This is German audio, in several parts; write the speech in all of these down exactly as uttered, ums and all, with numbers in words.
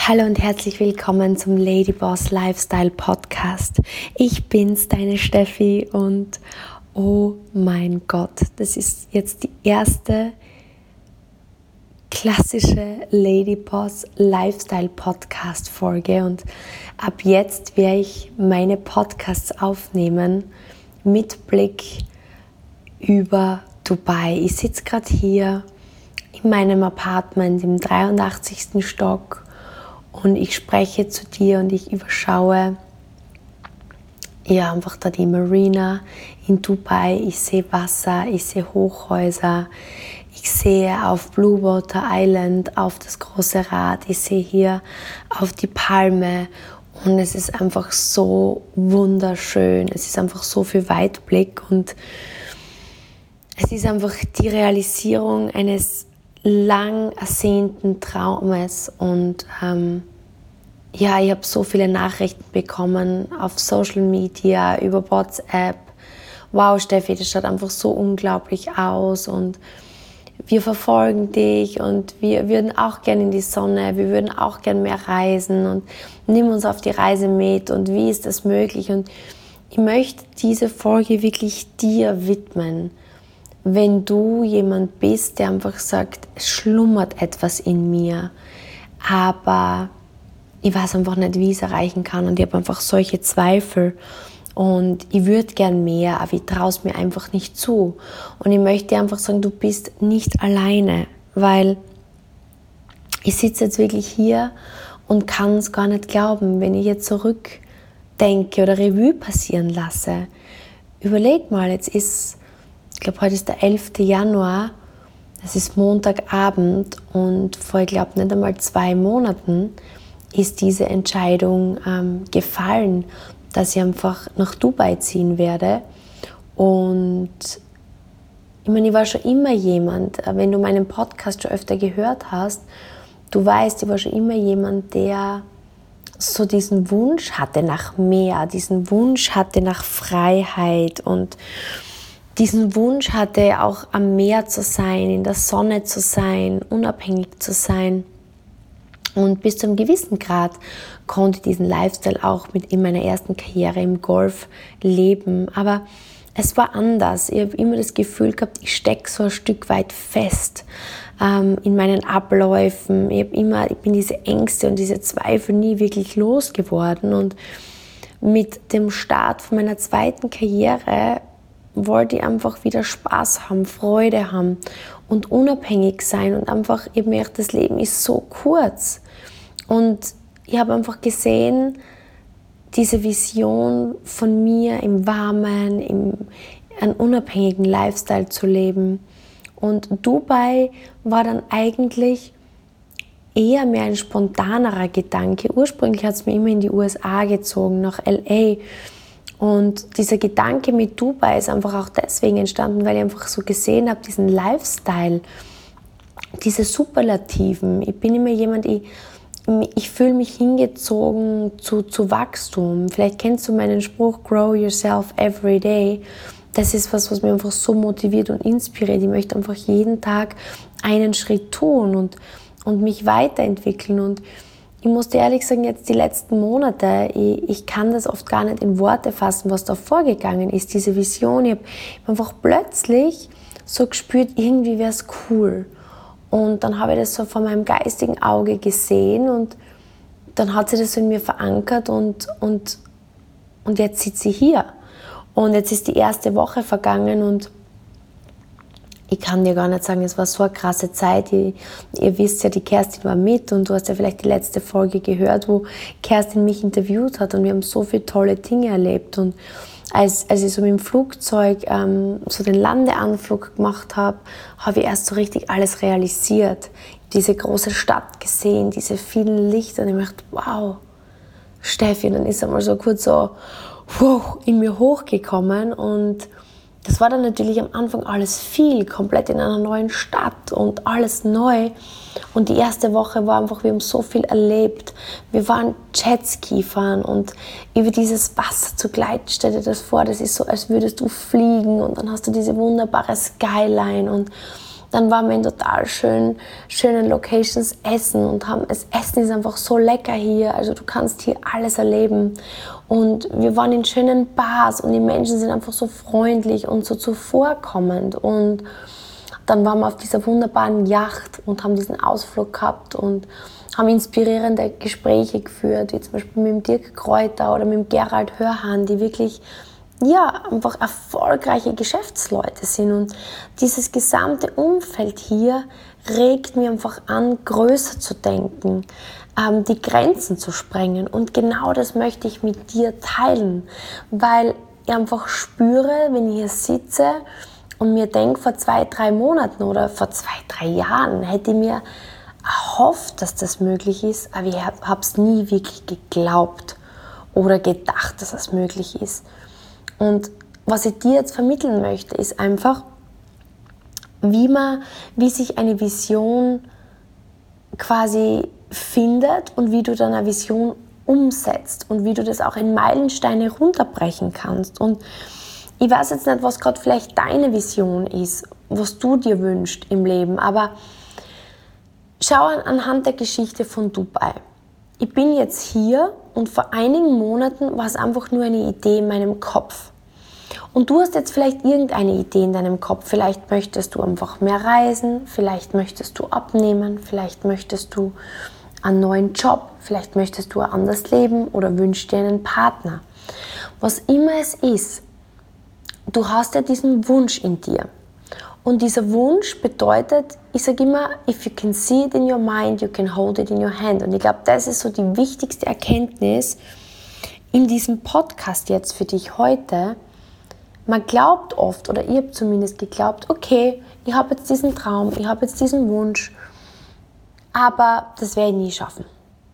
Hallo und herzlich willkommen zum Ladyboss Lifestyle Podcast. Ich bin's, deine Steffi, und oh mein Gott, das ist jetzt die erste klassische Ladyboss Lifestyle Podcast Folge, und ab jetzt werde ich meine Podcasts aufnehmen mit Blick über Dubai. Ich sitze gerade hier in meinem Apartment im dreiundachtzigsten Stock und ich spreche zu dir und ich überschaue ja einfach da die Marina in Dubai. Ich sehe Wasser, ich sehe Hochhäuser, ich sehe auf Bluewater Island auf das große Rad, ich sehe hier auf die Palme, und es ist einfach so wunderschön. Es ist einfach so viel Weitblick und es ist einfach die Realisierung eines lang ersehnten Traumes. Und ähm, ja, ich habe so viele Nachrichten bekommen auf Social Media, über WhatsApp. Wow, Steffi, das schaut einfach so unglaublich aus und wir verfolgen dich und wir würden auch gerne in die Sonne, wir würden auch gerne mehr reisen und nimm uns auf die Reise mit und wie ist das möglich? Und ich möchte diese Folge wirklich dir widmen. Wenn du jemand bist, der einfach sagt, es schlummert etwas in mir, aber ich weiß einfach nicht, wie ich es erreichen kann, und ich habe einfach solche Zweifel und ich würde gern mehr, aber ich traue es mir einfach nicht zu. Und ich möchte dir einfach sagen, du bist nicht alleine, weil ich sitze jetzt wirklich hier und kann es gar nicht glauben, wenn ich jetzt zurückdenke oder Revue passieren lasse. Überleg mal, jetzt ist Ich glaube, heute ist der elfte Januar, es ist Montagabend, und vor, ich glaube, nicht einmal zwei Monaten ist diese Entscheidung ähm, gefallen, dass ich einfach nach Dubai ziehen werde. Und ich meine, ich war schon immer jemand, wenn du meinen Podcast schon öfter gehört hast, du weißt, ich war schon immer jemand, der so diesen Wunsch hatte nach mehr, diesen Wunsch hatte nach Freiheit und diesen Wunsch hatte, auch am Meer zu sein, in der Sonne zu sein, unabhängig zu sein. Und bis zu einem gewissen Grad konnte ich diesen Lifestyle auch mit in meiner ersten Karriere im Golf leben. Aber es war anders. Ich habe immer das Gefühl gehabt, ich stecke so ein Stück weit fest ähm, in meinen Abläufen. Ich, hab immer, ich bin diese Ängste und diese Zweifel nie wirklich losgeworden. Und mit dem Start von meiner zweiten Karriere wollte ich einfach wieder Spaß haben, Freude haben und unabhängig sein und einfach eben echt, das Leben ist so kurz. Und ich habe einfach gesehen, diese Vision von mir im Warmen, im einen unabhängigen Lifestyle zu leben. Und Dubai war dann eigentlich eher mehr ein spontanerer Gedanke. Ursprünglich hat es mir immer in die U S A gezogen, nach L A. Und dieser Gedanke mit Dubai ist einfach auch deswegen entstanden, weil ich einfach so gesehen habe, diesen Lifestyle, diese Superlativen. Ich bin immer jemand, ich, ich fühle mich hingezogen zu, zu Wachstum. Vielleicht kennst du meinen Spruch, grow yourself every day. Das ist was, was mich einfach so motiviert und inspiriert. Ich möchte einfach jeden Tag einen Schritt tun und, und mich weiterentwickeln. Und ich muss dir ehrlich sagen, jetzt die letzten Monate, ich, ich kann das oft gar nicht in Worte fassen, was da vorgegangen ist, diese Vision. Ich habe einfach plötzlich so gespürt, irgendwie wäre es cool. Und dann habe ich das so vor meinem geistigen Auge gesehen und dann hat sich das so in mir verankert und, und, und jetzt sitze ich hier. Und jetzt ist die erste Woche vergangen und ich kann dir gar nicht sagen, es war so eine krasse Zeit. Ihr, ihr wisst ja, die Kerstin war mit und du hast ja vielleicht die letzte Folge gehört, wo Kerstin mich interviewt hat und wir haben so viele tolle Dinge erlebt. Und als, als ich so mit dem Flugzeug ähm, so den Landeanflug gemacht habe, habe ich erst so richtig alles realisiert. Diese große Stadt gesehen, diese vielen Lichter, und ich dachte, wow, Steffi, und dann ist einmal so kurz so wow, in mir hochgekommen. Und das war dann natürlich am Anfang alles viel, komplett in einer neuen Stadt und alles neu. Und die erste Woche war einfach, wir haben so viel erlebt. Wir waren Jetski fahren und über dieses Wasser zu gleiten, stell dir das vor, das ist so, als würdest du fliegen und dann hast du diese wunderbare Skyline und Dann waren wir in total schön, schönen Locations essen und haben, das Essen ist einfach so lecker hier, also du kannst hier alles erleben. Und wir waren in schönen Bars und die Menschen sind einfach so freundlich und so zuvorkommend. Und dann waren wir auf dieser wunderbaren Yacht und haben diesen Ausflug gehabt und haben inspirierende Gespräche geführt, wie zum Beispiel mit dem Dirk Kräuter oder mit dem Gerald Hörhan, die wirklich ja, einfach erfolgreiche Geschäftsleute sind. Und dieses gesamte Umfeld hier regt mir einfach an, größer zu denken, ähm, die Grenzen zu sprengen. Und genau das möchte ich mit dir teilen, weil ich einfach spüre, wenn ich hier sitze und mir denke, vor zwei, drei Monaten oder vor zwei, drei Jahren hätte ich mir erhofft, dass das möglich ist, aber ich habe es nie wirklich geglaubt oder gedacht, dass das möglich ist. Und was ich dir jetzt vermitteln möchte, ist einfach, wie man, wie sich eine Vision quasi findet und wie du dann eine Vision umsetzt und wie du das auch in Meilensteine runterbrechen kannst. Und ich weiß jetzt nicht, was gerade vielleicht deine Vision ist, was du dir wünschst im Leben, aber schau anhand der Geschichte von Dubai. Ich bin jetzt hier und vor einigen Monaten war es einfach nur eine Idee in meinem Kopf. Und du hast jetzt vielleicht irgendeine Idee in deinem Kopf. Vielleicht möchtest du einfach mehr reisen, vielleicht möchtest du abnehmen, vielleicht möchtest du einen neuen Job, vielleicht möchtest du anders leben oder wünschst dir einen Partner. Was immer es ist, du hast ja diesen Wunsch in dir. Und dieser Wunsch bedeutet, ich sage immer, if you can see it in your mind, you can hold it in your hand. Und ich glaube, das ist so die wichtigste Erkenntnis in diesem Podcast jetzt für dich heute. Man glaubt oft, oder ich habe zumindest geglaubt, okay, ich habe jetzt diesen Traum, ich habe jetzt diesen Wunsch, aber das werde ich nie schaffen.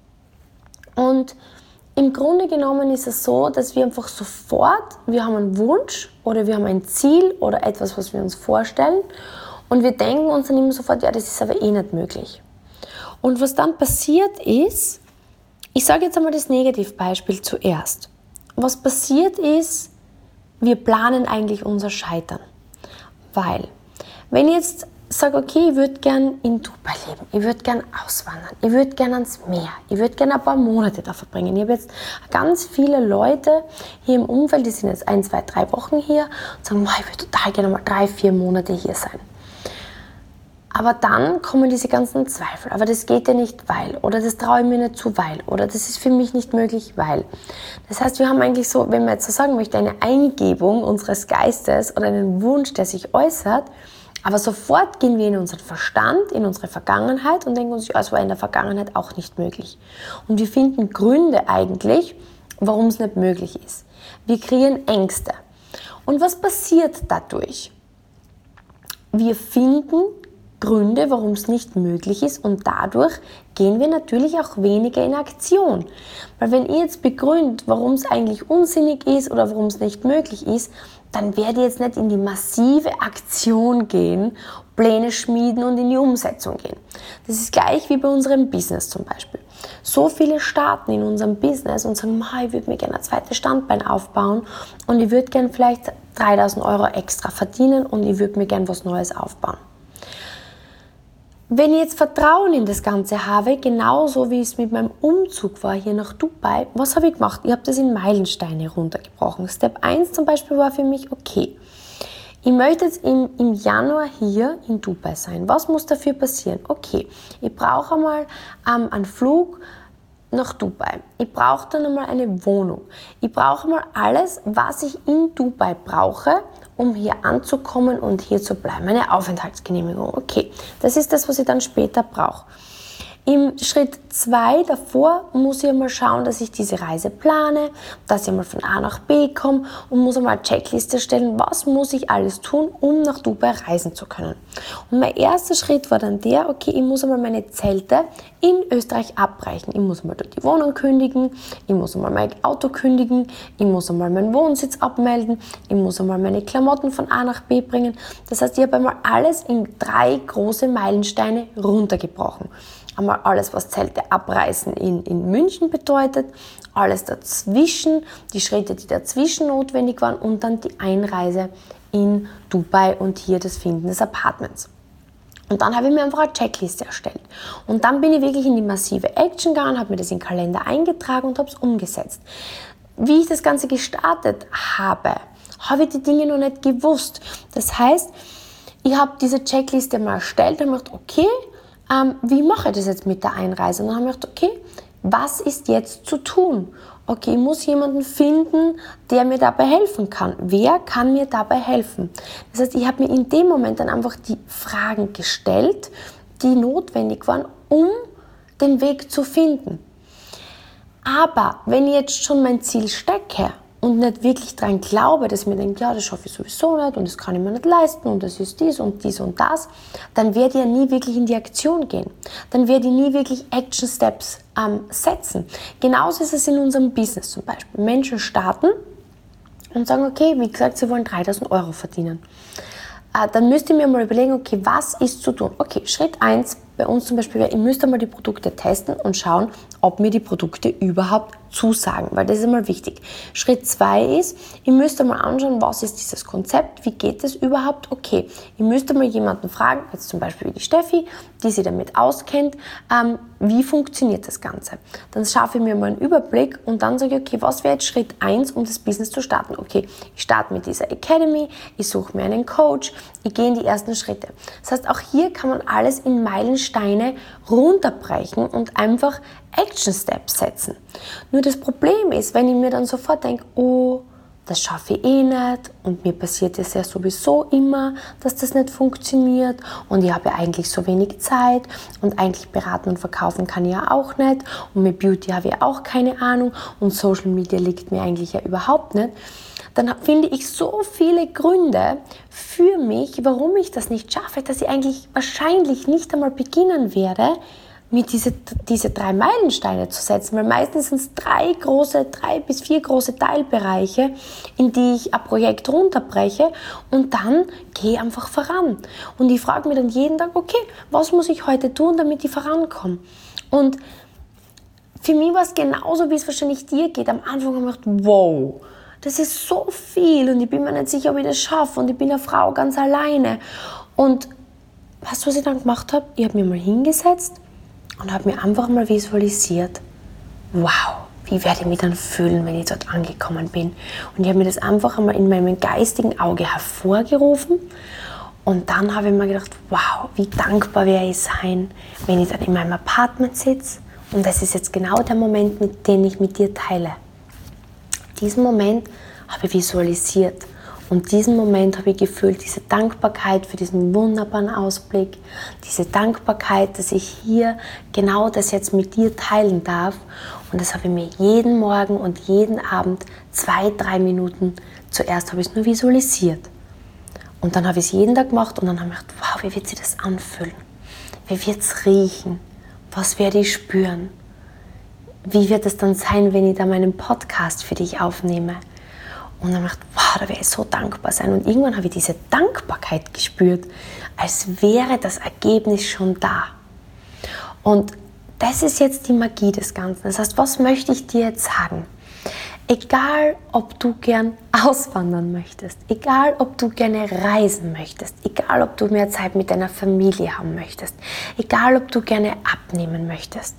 Und im Grunde genommen ist es so, dass wir einfach sofort, wir haben einen Wunsch oder wir haben ein Ziel oder etwas, was wir uns vorstellen und wir denken uns dann immer sofort, ja, das ist aber eh nicht möglich. Und was dann passiert ist, ich sage jetzt einmal das Negativbeispiel zuerst. Was passiert ist, wir planen eigentlich unser Scheitern. Weil, wenn ich jetzt sage, okay, ich würde gerne in Dubai leben, ich würde gerne auswandern, ich würde gerne ans Meer, ich würde gerne ein paar Monate da verbringen. Ich habe jetzt ganz viele Leute hier im Umfeld, die sind jetzt ein, zwei, drei Wochen hier und sagen, ich würde total gerne mal drei, vier Monate hier sein. Aber dann kommen diese ganzen Zweifel. Aber das geht ja nicht, weil. Oder das traue ich mir nicht zu, weil. Oder das ist für mich nicht möglich, weil. Das heißt, wir haben eigentlich so, wenn man jetzt so sagen möchte, eine Eingebung unseres Geistes oder einen Wunsch, der sich äußert. Aber sofort gehen wir in unseren Verstand, in unsere Vergangenheit und denken uns, ja, es war in der Vergangenheit auch nicht möglich. Und wir finden Gründe eigentlich, warum es nicht möglich ist. Wir kreieren Ängste. Und was passiert dadurch? Wir finden Gründe, warum es nicht möglich ist und dadurch gehen wir natürlich auch weniger in Aktion. Weil wenn ihr jetzt begründet, warum es eigentlich unsinnig ist oder warum es nicht möglich ist, dann werdet ihr jetzt nicht in die massive Aktion gehen, Pläne schmieden und in die Umsetzung gehen. Das ist gleich wie bei unserem Business zum Beispiel. So viele starten in unserem Business und sagen, ich würde mir gerne ein zweites Standbein aufbauen und ich würde gerne vielleicht dreitausend Euro extra verdienen und ich würde mir gerne was Neues aufbauen. Wenn ich jetzt Vertrauen in das Ganze habe, genauso wie es mit meinem Umzug war hier nach Dubai, was habe ich gemacht? Ich habe das in Meilensteine runtergebrochen. Step eins zum Beispiel war für mich, okay, ich möchte jetzt im, im Januar hier in Dubai sein. Was muss dafür passieren? Okay, ich brauche einmal ähm, einen Flug nach Dubai. Ich brauche dann einmal eine Wohnung. Ich brauche mal alles, was ich in Dubai brauche, um hier anzukommen und hier zu bleiben. Eine Aufenthaltsgenehmigung. Okay, das ist das, was ich dann später brauche. Im Schritt zwei davor muss ich einmal schauen, dass ich diese Reise plane, dass ich mal von A nach B komme und muss einmal eine Checkliste stellen, was muss ich alles tun, um nach Dubai reisen zu können. Und mein erster Schritt war dann der, okay, ich muss einmal meine Zelte in Österreich abbrechen. Ich muss einmal dort die Wohnung kündigen, ich muss einmal mein Auto kündigen, ich muss einmal meinen Wohnsitz abmelden, ich muss einmal meine Klamotten von A nach B bringen. Das heißt, ich habe einmal alles in drei große Meilensteine runtergebrochen. Einmal alles, was Zelte abreißen in, in München bedeutet, alles dazwischen, die Schritte, die dazwischen notwendig waren und dann die Einreise in Dubai und hier das Finden des Apartments. Und dann habe ich mir einfach eine Checkliste erstellt. Und dann bin ich wirklich in die massive Action gegangen, habe mir das in den Kalender eingetragen und habe es umgesetzt. Wie ich das Ganze gestartet habe, habe ich die Dinge noch nicht gewusst. Das heißt, ich habe diese Checkliste mal erstellt und habe gedacht, okay, ähm, wie mache ich das jetzt mit der Einreise? Und dann habe ich gedacht, okay, was ist jetzt zu tun? Okay, ich muss jemanden finden, der mir dabei helfen kann. Wer kann mir dabei helfen? Das heißt, ich habe mir in dem Moment dann einfach die Fragen gestellt, die notwendig waren, um den Weg zu finden. Aber wenn ich jetzt schon mein Ziel stecke und nicht wirklich daran glaube, dass ich mir denke, ja, das schaffe ich sowieso nicht und das kann ich mir nicht leisten und das ist dies und dies und das, dann werde ich ja nie wirklich in die Aktion gehen. Dann werde ich nie wirklich Action Steps ähm, setzen. Genauso ist es in unserem Business zum Beispiel. Menschen starten und sagen, okay, wie gesagt, sie wollen dreitausend Euro verdienen. Äh, dann müsst ihr mir mal überlegen, okay, was ist zu tun? Okay, Schritt eins bei uns zum Beispiel wäre, ihr müsst einmal die Produkte testen und schauen, ob mir die Produkte überhaupt zusagen, weil das ist einmal wichtig. Schritt zwei ist, ihr müsst einmal anschauen, was ist dieses Konzept, wie geht es überhaupt, okay. Ihr müsst einmal jemanden fragen, jetzt zum Beispiel wie die Steffi, die sich damit auskennt, ähm, wie funktioniert das Ganze. Dann schaffe ich mir mal einen Überblick und dann sage ich, okay, was wäre jetzt Schritt eins, um das Business zu starten? Okay, ich starte mit dieser Academy, ich suche mir einen Coach, ich gehe in die ersten Schritte. Das heißt, auch hier kann man alles in Meilensteine runterbrechen und einfach Action Steps setzen. Nur das Problem ist, wenn ich mir dann sofort denke, oh, das schaffe ich eh nicht und mir passiert es ja sowieso immer, dass das nicht funktioniert und ich habe ja eigentlich so wenig Zeit und eigentlich beraten und verkaufen kann ich ja auch nicht und mit Beauty habe ich ja auch keine Ahnung und Social Media liegt mir eigentlich ja überhaupt nicht, dann finde ich so viele Gründe für mich, warum ich das nicht schaffe, dass ich eigentlich wahrscheinlich nicht einmal beginnen werde, mir diese, diese drei Meilensteine zu setzen, weil meistens sind es drei große, drei bis vier große Teilbereiche, in die ich ein Projekt runterbreche und dann gehe ich einfach voran. Und ich frage mich dann jeden Tag, okay, was muss ich heute tun, damit ich vorankomme? Und für mich war es genauso, wie es wahrscheinlich dir geht. Am Anfang habe ich gedacht, wow, das ist so viel und ich bin mir nicht sicher, ob ich das schaffe und ich bin eine Frau ganz alleine. Und weißt du, was ich dann gemacht habe? Ich habe mich mal hingesetzt und habe mir einfach mal visualisiert, wow, wie werde ich mich dann fühlen, wenn ich dort angekommen bin. Und ich habe mir das einfach einmal in meinem geistigen Auge hervorgerufen und dann habe ich mir gedacht, wow, wie dankbar werde ich sein, wenn ich dann in meinem Apartment sitze und das ist jetzt genau der Moment, mit dem ich mit dir teile. Diesen Moment habe ich visualisiert. Und diesen Moment habe ich gefühlt, diese Dankbarkeit für diesen wunderbaren Ausblick, diese Dankbarkeit, dass ich hier genau das jetzt mit dir teilen darf. Und das habe ich mir jeden Morgen und jeden Abend zwei, drei Minuten, zuerst habe ich es nur visualisiert. Und dann habe ich es jeden Tag gemacht und dann habe ich gedacht, wow, wie wird sich das anfühlen? Wie wird es riechen? Was werde ich spüren? Wie wird es dann sein, wenn ich da meinen Podcast für dich aufnehme? Und dann habe ich gedacht, wow, da werde ich so dankbar sein. Und irgendwann habe ich diese Dankbarkeit gespürt, als wäre das Ergebnis schon da. Und das ist jetzt die Magie des Ganzen. Das heißt, was möchte ich dir jetzt sagen? Egal, ob du gern auswandern möchtest, egal, ob du gerne reisen möchtest, egal, ob du mehr Zeit mit deiner Familie haben möchtest, egal, ob du gerne abnehmen möchtest,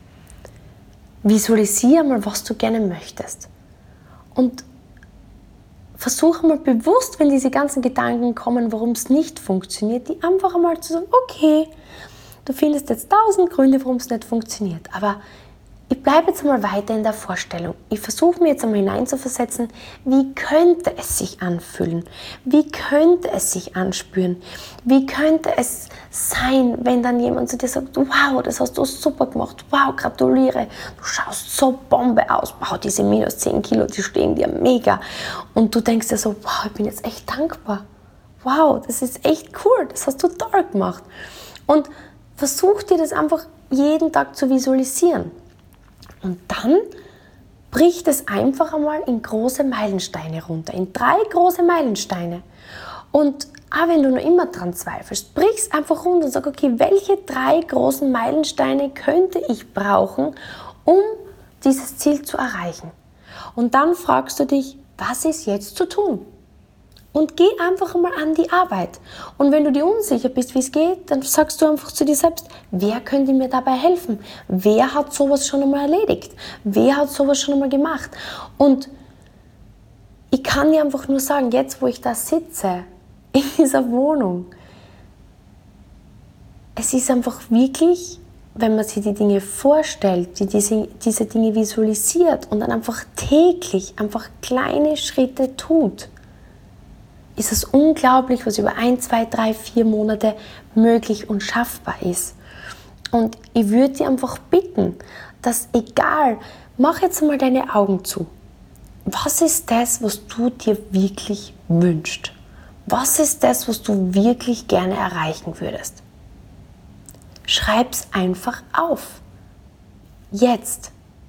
visualisiere mal, was du gerne möchtest. Und versuche mal bewusst, wenn diese ganzen Gedanken kommen, warum es nicht funktioniert, die einfach einmal zu sagen, okay, du findest jetzt tausend Gründe, warum es nicht funktioniert, aber ich bleibe jetzt einmal weiter in der Vorstellung. Ich versuche mir jetzt einmal hineinzuversetzen, wie könnte es sich anfühlen? Wie könnte es sich anspüren? Wie könnte es sein, wenn dann jemand zu dir sagt, wow, das hast du super gemacht, wow, gratuliere, du schaust so Bombe aus, wow, diese minus zehn Kilo, die stehen dir mega. Und du denkst dir so, wow, ich bin jetzt echt dankbar. Wow, das ist echt cool, das hast du toll gemacht. Und versuch dir das einfach jeden Tag zu visualisieren. Und dann bricht es einfach einmal in große Meilensteine runter, in drei große Meilensteine. Und auch wenn du noch immer dran zweifelst, brich es einfach runter und sag, okay, welche drei großen Meilensteine könnte ich brauchen, um dieses Ziel zu erreichen? Und dann fragst du dich, was ist jetzt zu tun? Und geh einfach mal an die Arbeit. Und wenn du dir unsicher bist, wie es geht, dann sagst du einfach zu dir selbst, wer könnte mir dabei helfen? Wer hat sowas schon einmal erledigt? Wer hat sowas schon einmal gemacht? Und ich kann dir einfach nur sagen, jetzt wo ich da sitze, in dieser Wohnung, es ist einfach wirklich, wenn man sich die Dinge vorstellt, die diese, diese Dinge visualisiert und dann einfach täglich einfach kleine Schritte tut, ist es unglaublich, was über ein, zwei, drei, vier Monate möglich und schaffbar ist. Und ich würde dir einfach bitten, dass egal, mach jetzt mal deine Augen zu. Was ist das, was du dir wirklich wünschst? Was ist das, was du wirklich gerne erreichen würdest? Schreib's einfach auf. Jetzt.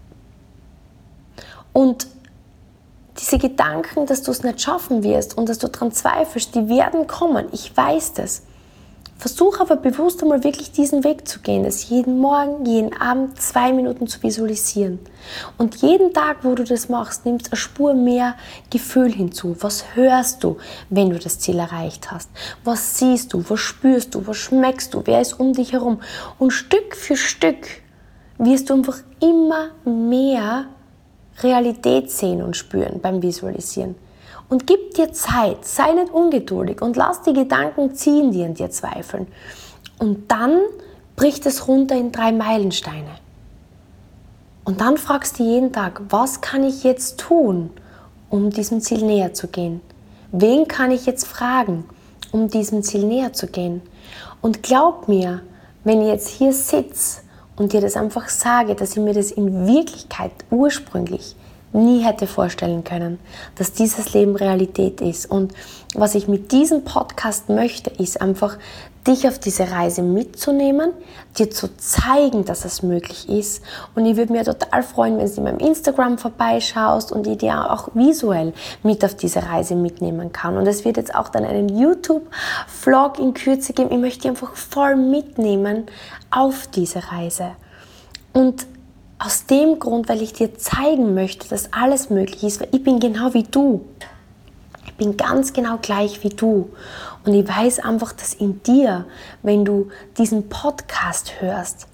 Und diese Gedanken, dass du es nicht schaffen wirst und dass du daran zweifelst, die werden kommen. Ich weiß das. Versuch aber bewusst einmal wirklich diesen Weg zu gehen, das jeden Morgen, jeden Abend zwei Minuten zu visualisieren. Und jeden Tag, wo du das machst, nimmst eine Spur mehr Gefühl hinzu. Was hörst du, wenn du das Ziel erreicht hast? Was siehst du? Was spürst du? Was schmeckst du? Wer ist um dich herum? Und Stück für Stück wirst du einfach immer mehr Realität sehen und spüren beim Visualisieren. Und gib dir Zeit, sei nicht ungeduldig und lass die Gedanken ziehen, die an dir zweifeln. Und dann bricht es runter in drei Meilensteine. Und dann fragst du jeden Tag, was kann ich jetzt tun, um diesem Ziel näher zu gehen? Wen kann ich jetzt fragen, um diesem Ziel näher zu gehen? Und glaub mir, wenn ich jetzt hier sitze und dir das einfach sage, dass ich mir das in Wirklichkeit ursprünglich nie hätte vorstellen können, dass dieses Leben Realität ist. Und was ich mit diesem Podcast möchte, ist einfach, dich auf diese Reise mitzunehmen, dir zu zeigen, dass es möglich ist. Und ich würde mir total freuen, wenn du in meinem Instagram vorbeischaust und ich dir auch visuell mit auf diese Reise mitnehmen kann. Und es wird jetzt auch dann einen YouTube-Vlog in Kürze geben. Ich möchte dich einfach voll mitnehmen auf diese Reise. Und aus dem Grund, weil ich dir zeigen möchte, dass alles möglich ist, weil ich bin genau wie du. Ich bin ganz genau gleich wie du. Und ich weiß einfach, dass in dir, wenn du diesen Podcast hörst,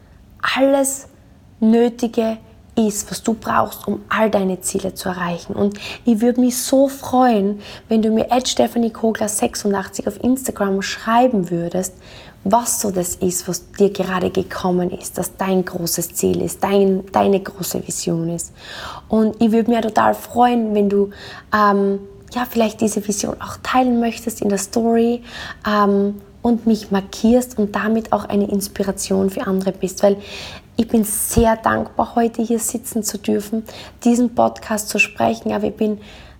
alles Nötige ist, was du brauchst, um all deine Ziele zu erreichen. Und ich würde mich so freuen, wenn du mir at stephanie kogler sechsundachtzig auf Instagram schreiben würdest, was so das ist, was dir gerade gekommen ist, dass dein großes Ziel ist, dein, deine große Vision ist. Und ich würde mich total freuen, wenn du ähm, ja, vielleicht diese Vision auch teilen möchtest in der Story ähm, und mich markierst und damit auch eine Inspiration für andere bist, weil ich bin sehr dankbar, heute hier sitzen zu dürfen, diesen Podcast zu sprechen, aber ich bin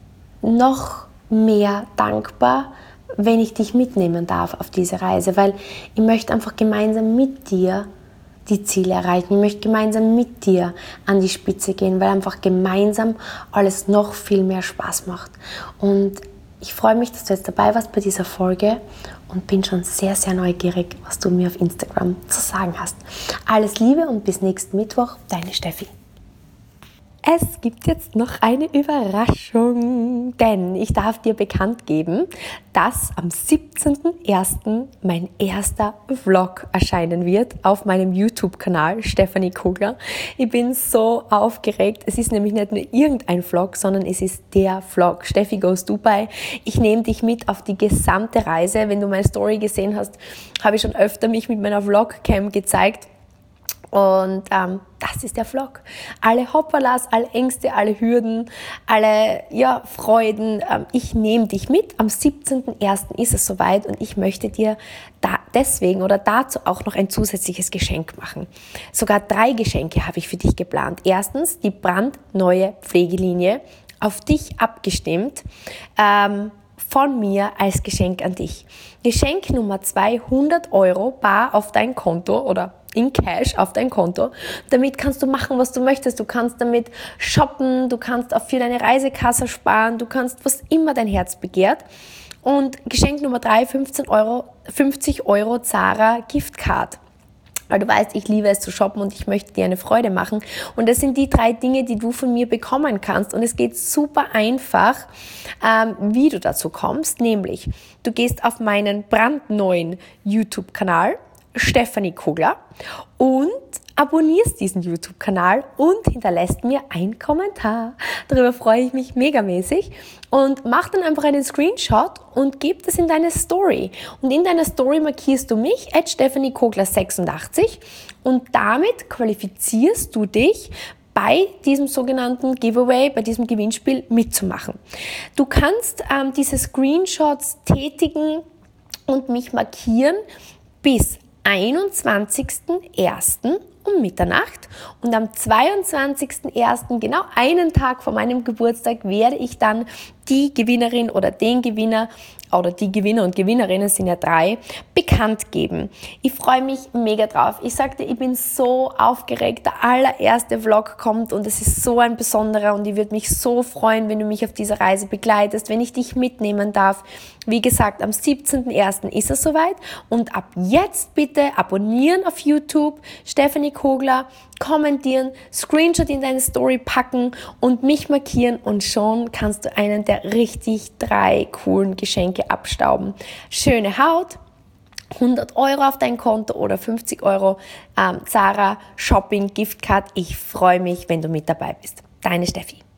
noch mehr dankbar, wenn ich dich mitnehmen darf auf diese Reise, weil ich möchte einfach gemeinsam mit dir die Ziele erreichen. Ich möchte gemeinsam mit dir an die Spitze gehen, weil einfach gemeinsam alles noch viel mehr Spaß macht. Und ich freue mich, dass du jetzt dabei warst bei dieser Folge und bin schon sehr, sehr neugierig, was du mir auf Instagram zu sagen hast. Alles Liebe und bis nächsten Mittwoch, deine Steffi. Es gibt jetzt noch eine Überraschung, denn ich darf dir bekannt geben, dass am siebzehnten ersten mein erster Vlog erscheinen wird auf meinem YouTube-Kanal Stephanie Kogler. Ich bin so aufgeregt. Es ist nämlich nicht nur irgendein Vlog, sondern es ist der Vlog Steffi Goes Dubai. Ich nehme dich mit auf die gesamte Reise. Wenn du meine Story gesehen hast, habe ich schon öfter mich mit meiner Vlogcam gezeigt. Und ähm, das ist der Vlog. Alle Hoppalas, alle Ängste, alle Hürden, alle ja, Freuden. Ähm, ich nehme dich mit. Am siebzehnten ersten ist es soweit und ich möchte dir da deswegen oder dazu auch noch ein zusätzliches Geschenk machen. Sogar drei Geschenke habe ich für dich geplant. Erstens die brandneue Pflegelinie, auf dich abgestimmt, ähm, von mir als Geschenk an dich. Geschenk Nummer zwei, hundert Euro bar auf dein Konto oder in Cash auf dein Konto. Damit kannst du machen, was du möchtest. Du kannst damit shoppen, du kannst auch für deine Reisekasse sparen, du kannst, was immer dein Herz begehrt. Und Geschenk Nummer drei, fünfzehn Euro, fünfzig Euro Zara Giftcard. weil du weißt, ich liebe es zu shoppen und ich möchte dir eine Freude machen. Und das sind die drei Dinge, die du von mir bekommen kannst. Und es geht super einfach, ähm, wie du dazu kommst. Nämlich, du gehst auf meinen brandneuen YouTube-Kanal, Stefanie Kogler, und abonnierst diesen YouTube-Kanal und hinterlässt mir einen Kommentar. Darüber freue ich mich megamäßig. Und mach dann einfach einen Screenshot und gib das in deine Story. Und in deiner Story markierst du mich, at Stefanie Kogler sechsundachtzig, und damit qualifizierst du dich, bei diesem sogenannten Giveaway, bei diesem Gewinnspiel mitzumachen. Du kannst ähm, diese Screenshots tätigen und mich markieren bis einundzwanzigsten ersten um Mitternacht, und am zweiundzwanzigsten ersten, genau einen Tag vor meinem Geburtstag, werde ich dann die Gewinnerin oder den Gewinner, oder die Gewinner und Gewinnerinnen sind ja drei, bekannt geben. Ich freue mich mega drauf. Ich sagte, ich bin so aufgeregt. Der allererste Vlog kommt und es ist so ein besonderer, und ich würde mich so freuen, wenn du mich auf dieser Reise begleitest, wenn ich dich mitnehmen darf. Wie gesagt, am siebzehnten ersten ist es soweit, und ab jetzt bitte abonnieren auf YouTube, Stefanie Kogler, kommentieren, Screenshot in deine Story packen und mich markieren, und schon kannst du einen der richtig drei coolen Geschenke abstauben. Schöne Haut, hundert Euro auf dein Konto oder fünfzig Euro ähm, Zara Shopping Giftcard. Ich freue mich, wenn du mit dabei bist. Deine Steffi.